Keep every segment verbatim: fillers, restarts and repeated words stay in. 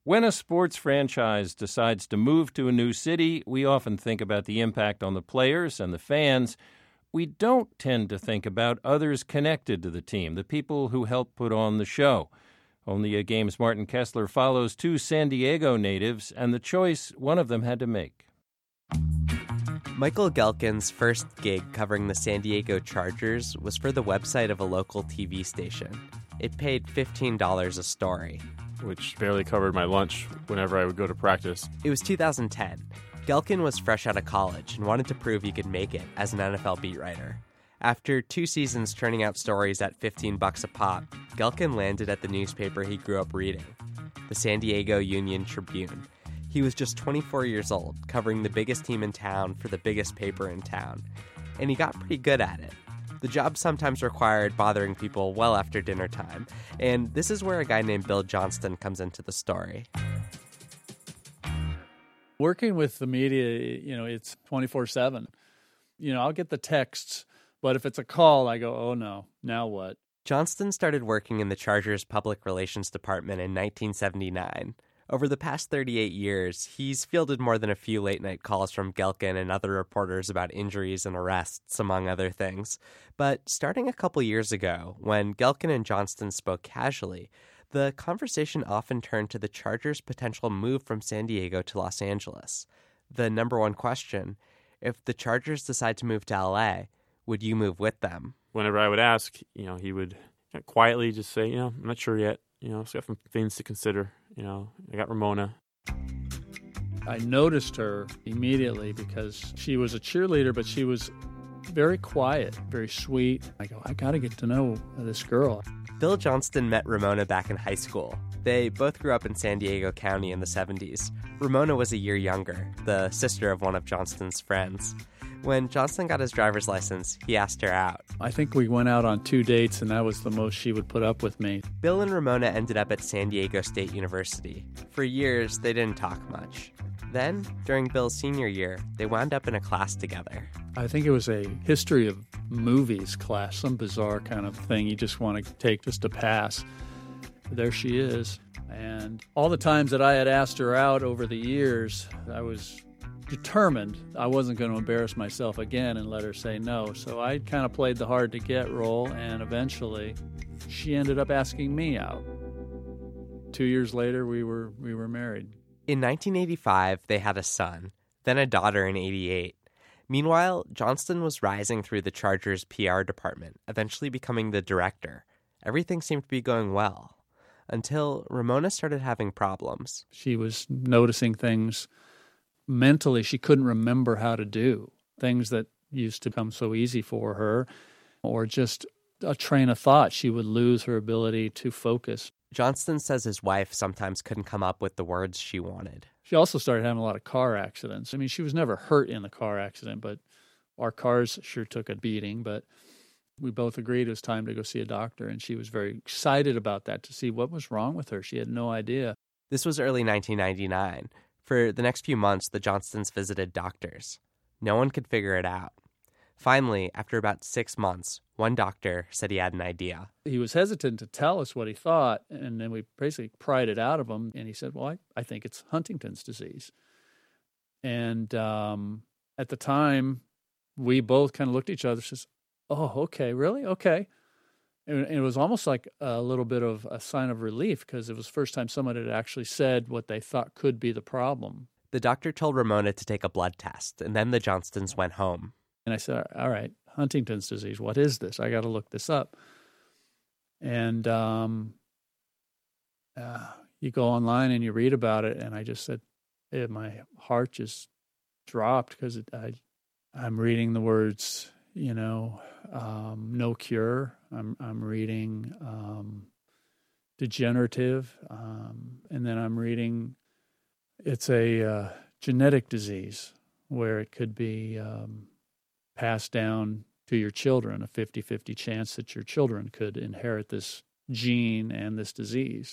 When a sports franchise decides to move to a new city, we often think about the impact on the players and the fans. We don't tend to think about others connected to the team, the people who help put on the show. Only a Game's Martin Kessler follows two San Diego natives and the choice one of them had to make. Michael Gehlken's first gig covering the San Diego Chargers was for the website of a local T V station. It paid fifteen dollars a story, which barely covered my lunch whenever I would go to practice. It was two thousand ten. Gehlken was fresh out of college and wanted to prove he could make it as an N F L beat writer. After two seasons churning out stories at fifteen bucks a pop, Gehlken landed at the newspaper he grew up reading, the San Diego Union Tribune. He was just twenty-four years old, covering the biggest team in town for the biggest paper in town. And he got pretty good at it. The job sometimes required bothering people well after dinner time, and this is where a guy named Bill Johnston comes into the story. Working with the media, you know, it's twenty-four seven. You know, I'll get the texts, but if it's a call, I go, oh no, now what? Johnston started working in the Chargers Public Relations Department in nineteen seventy-nine. Over the past thirty-eight years, he's fielded more than a few late-night calls from Gehlken and other reporters about injuries and arrests, among other things. But starting a couple years ago, when Gehlken and Johnston spoke casually, the conversation often turned to the Chargers' potential move from San Diego to Los Angeles. The number one question, if the Chargers decide to move to L A, would you move with them? Whenever I would ask, you know, he would quietly just say, you know, I'm not sure yet. You know, still got some things to consider. You know, I got Ramona. I noticed her immediately because she was a cheerleader, but she was very quiet, very sweet. I go, I got to get to know this girl. Bill Johnston met Ramona back in high school. They both grew up in San Diego County in the seventies. Ramona was a year younger, the sister of one of Johnston's friends. When Johnston got his driver's license, he asked her out. I think we went out on two dates, and that was the most she would put up with me. Bill and Ramona ended up at San Diego State University. For years, they didn't talk much. Then, during Bill's senior year, they wound up in a class together. I think it was a history of movies class, some bizarre kind of thing you just want to take just to pass. There she is. And all the times that I had asked her out over the years, I was determined I wasn't going to embarrass myself again and let her say no. So I kind of played the hard-to-get role, and eventually she ended up asking me out. Two years later, we were we were married. In nineteen eighty-five, they had a son, then a daughter in eighty-eight. Meanwhile, Johnston was rising through the Chargers' P R department, eventually becoming the director. Everything seemed to be going well, until Ramona started having problems. She was noticing things mentally she couldn't remember how to do, things that used to come so easy for her, or just a train of thought. She would lose her ability to focus. Johnston says his wife sometimes couldn't come up with the words she wanted. She also started having a lot of car accidents. I mean, she was never hurt in the car accident, but our cars sure took a beating. But we both agreed it was time to go see a doctor, and she was very excited about that, to see what was wrong with her. She had no idea. This was early nineteen ninety-nine. For the next few months, the Johnstons visited doctors. No one could figure it out. Finally, after about six months, one doctor said he had an idea. He was hesitant to tell us what he thought, and then we basically pried it out of him, and he said, well, I, I think it's Huntington's disease. And um, at the time, we both kind of looked at each other and said, oh, okay, really? Okay. And it was almost like a little bit of a sign of relief, because it was the first time someone had actually said what they thought could be the problem. The doctor told Ramona to take a blood test, and then the Johnstons went home. And I said, all right, Huntington's disease, what is this? I got to look this up. And um, uh, you go online and you read about it, and I just said, eh, my heart just dropped, because I, I'm reading the words, you know, um, no cure. I'm I'm reading um, degenerative, um, and then I'm reading it's a uh, genetic disease where it could be um, passed down to your children, a fifty-fifty chance that your children could inherit this gene and this disease.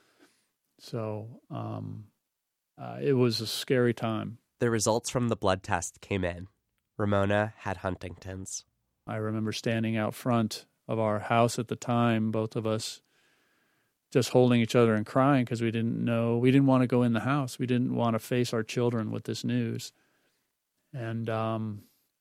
So um, uh, it was a scary time. The results from the blood test came in. Ramona had Huntington's. I remember standing out front of our house at the time, both of us, just holding each other and crying because we didn't know, we didn't want to go in the house. We didn't want to face our children with this news. And um,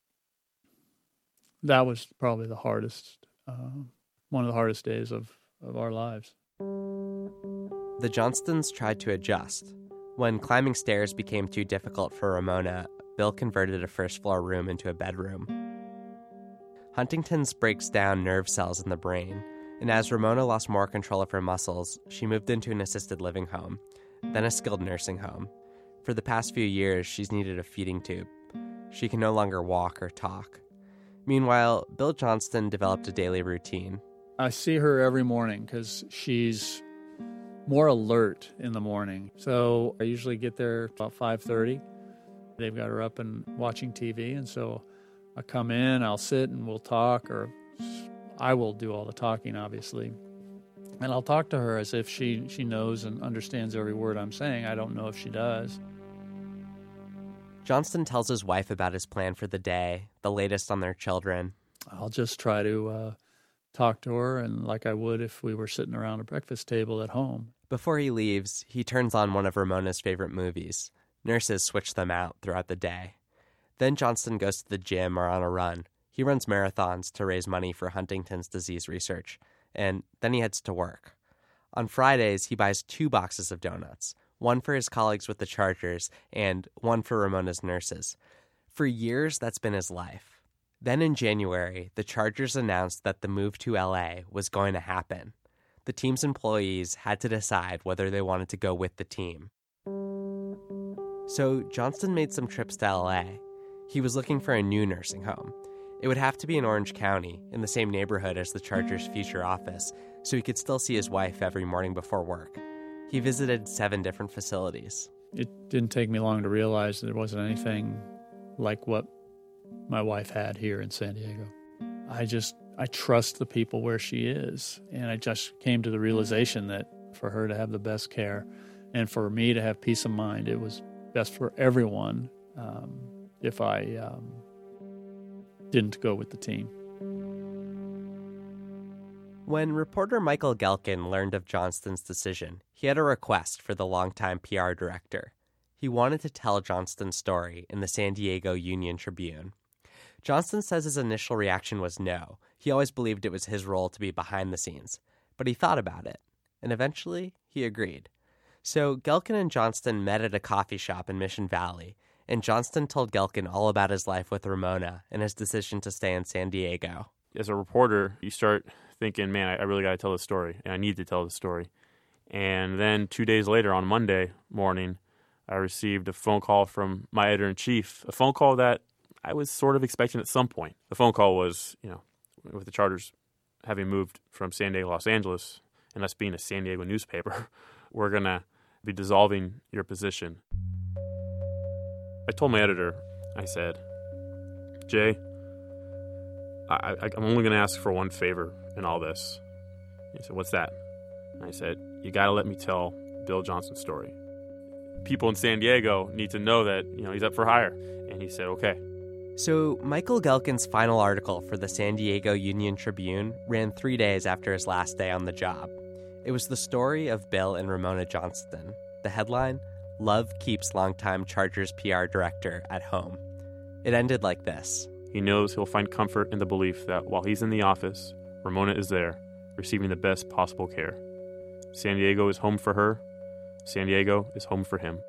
that was probably the hardest, uh, one of the hardest days of, of our lives. The Johnstons tried to adjust. When climbing stairs became too difficult for Ramona, Bill converted a first-floor room into a bedroom. Huntington's breaks down nerve cells in the brain, and as Ramona lost more control of her muscles, she moved into an assisted living home, then a skilled nursing home. For the past few years, she's needed a feeding tube. She can no longer walk or talk. Meanwhile, Bill Johnston developed a daily routine. I see her every morning because she's more alert in the morning. So I usually get there about five thirty. They've got her up and watching T V, and so I come in, I'll sit and we'll talk, or I will do all the talking, obviously. And I'll talk to her as if she, she knows and understands every word I'm saying. I don't know if she does. Johnston tells his wife about his plan for the day, the latest on their children. I'll just try to uh, talk to her, and like I would if we were sitting around a breakfast table at home. Before he leaves, he turns on one of Ramona's favorite movies. Nurses switch them out throughout the day. Then Johnston goes to the gym or on a run. He runs marathons to raise money for Huntington's disease research, and then he heads to work. On Fridays, he buys two boxes of donuts, one for his colleagues with the Chargers and one for Ramona's nurses. For years, that's been his life. Then in January, the Chargers announced that the move to L A was going to happen. The team's employees had to decide whether they wanted to go with the team. So Johnston made some trips to L A. He was looking for a new nursing home. It would have to be in Orange County, in the same neighborhood as the Chargers' future office, so he could still see his wife every morning before work. He visited seven different facilities. It didn't take me long to realize that there wasn't anything like what my wife had here in San Diego. I just, I trust the people where she is, and I just came to the realization that for her to have the best care and for me to have peace of mind, it was best for everyone um, if I um, didn't go with the team. When reporter Michael Gelkin learned of Johnston's decision, he had a request for the longtime P R director. He wanted to tell Johnston's story in the San Diego Union Tribune. Johnston says his initial reaction was no. He always believed it was his role to be behind the scenes. But he thought about it, and eventually he agreed. So Gelkin and Johnston met at a coffee shop in Mission Valley, and Johnston told Gelkin all about his life with Ramona and his decision to stay in San Diego. As a reporter, you start thinking, man, I really got to tell this story, and I need to tell this story. And then two days later, on Monday morning, I received a phone call from my editor-in-chief, a phone call that I was sort of expecting at some point. The phone call was, you know, with the Chargers having moved from San Diego to Los Angeles, and us being a San Diego newspaper, we're going to be dissolving your position. I told my editor, I said, Jay, I, I, I'm only going to ask for one favor in all this. He said, what's that? And I said, you got to let me tell Bill Johnston's story. People in San Diego need to know that, you know, he's up for hire. And he said, okay. So Michael Gelkin's final article for the San Diego Union Tribune ran three days after his last day on the job. It was the story of Bill and Ramona Johnston. The headline, Love Keeps Longtime Chargers P R Director at Home. It ended like this. He knows he'll find comfort in the belief that while he's in the office, Ramona is there, receiving the best possible care. San Diego is home for her. San Diego is home for him.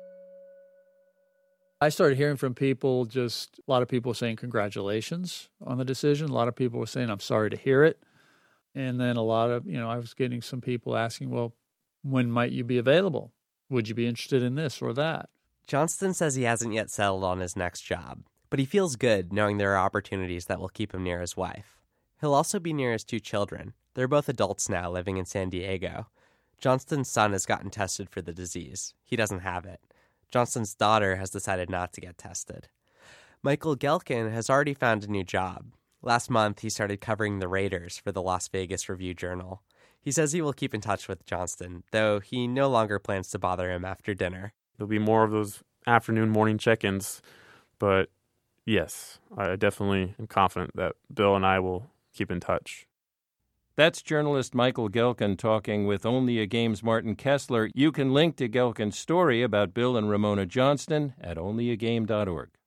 I started hearing from people, just a lot of people saying congratulations on the decision. A lot of people were saying, I'm sorry to hear it. And then a lot of, you know, I was getting some people asking, well, when might you be available? Would you be interested in this or that? Johnston says he hasn't yet settled on his next job, but he feels good knowing there are opportunities that will keep him near his wife. He'll also be near his two children. They're both adults now living in San Diego. Johnston's son has gotten tested for the disease. He doesn't have it. Johnston's daughter has decided not to get tested. Michael Gelkin has already found a new job. Last month, he started covering the Raiders for the Las Vegas Review-Journal. He says he will keep in touch with Johnston, though he no longer plans to bother him after dinner. There'll be more of those afternoon, morning check-ins, but yes, I definitely am confident that Bill and I will keep in touch. That's journalist Michael Gehlken talking with Only a Game's Martin Kessler. You can link to Gehlken's story about Bill and Ramona Johnston at only a game dot org.